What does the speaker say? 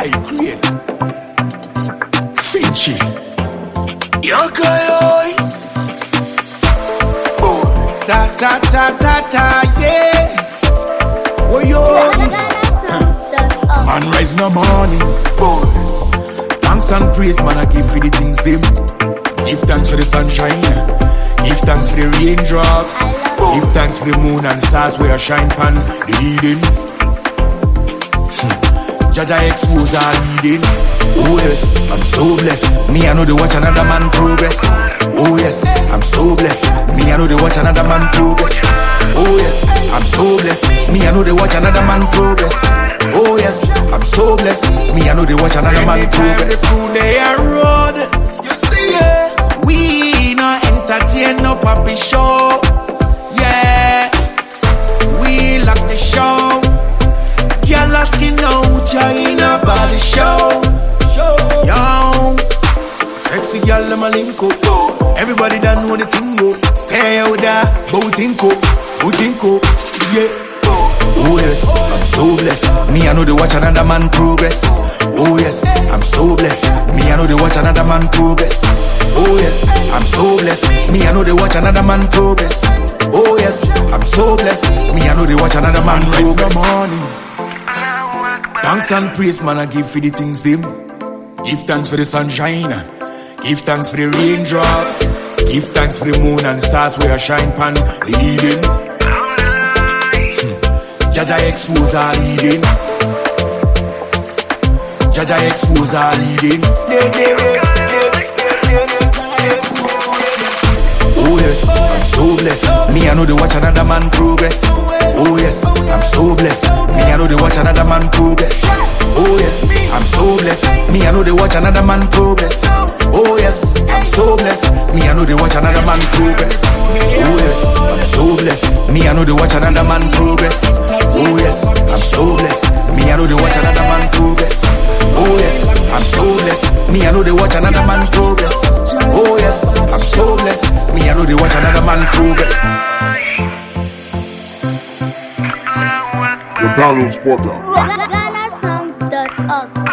high grade. Finchy. Yokoyoi. Boy. Ta ta ta ta ta, yeah. Oh yo. Man rise in the morning, boy. Thanks and praise, man, I give for the things them. Give thanks for the sunshine. Give thanks for the raindrops. Give thanks for the moon and stars where I shine pan the Eden. Jaja expose all Eden. Oh yes, I'm so blessed. Me I know they watch another man progress. Oh yes, I'm so blessed. Me I know they watch another man progress. Oh yes, I'm so blessed. Me I know they watch another man progress. Oh yes, I'm so blessed. Me I know they watch another man progress. Through their road, you see it. We not entertain no puppy show. Yeah, we lock the show. Girl asking out China body show. Yo, sexy girl them a link up. Everybody that know the thing go. Say out there, Boutinko, yeah. Oh yes, I'm so blessed. Me I know they watch another man progress. Oh yes, I'm so blessed. Me I know they watch another man progress. Oh yes, I'm so blessed. Me I know they watch another man progress. Oh yes, I'm so blessed. Me I know they watch another man progress. Morning. Thanks and praise, man, I give for the things them. Give thanks for the sunshine. Give thanks for the raindrops. Give thanks for the moon and stars where I shine pan the Eden. Jaja expose all Eden. Jaja expose all Eden. Oh yes, I'm so blessed. Me I know they watch another man progress. Oh yes, I'm so blessed. Me I know they watch another man progress. Oh yes, I'm so blessed. Me I know they watch another man progress. Oh yes, I'm so blessed. Me I know they watch another man progress. Oh yes, I'm so blessed. Me I know they watch another man progress. Oh yes, I'm so blessed. Me I know they watch another man progress. Oh yes, I'm so blessed. Me I know they watch another man progress. Oh yes, I'm so blessed. Me I know they watch another man progress. The Balance Potter. GhanaSongs.org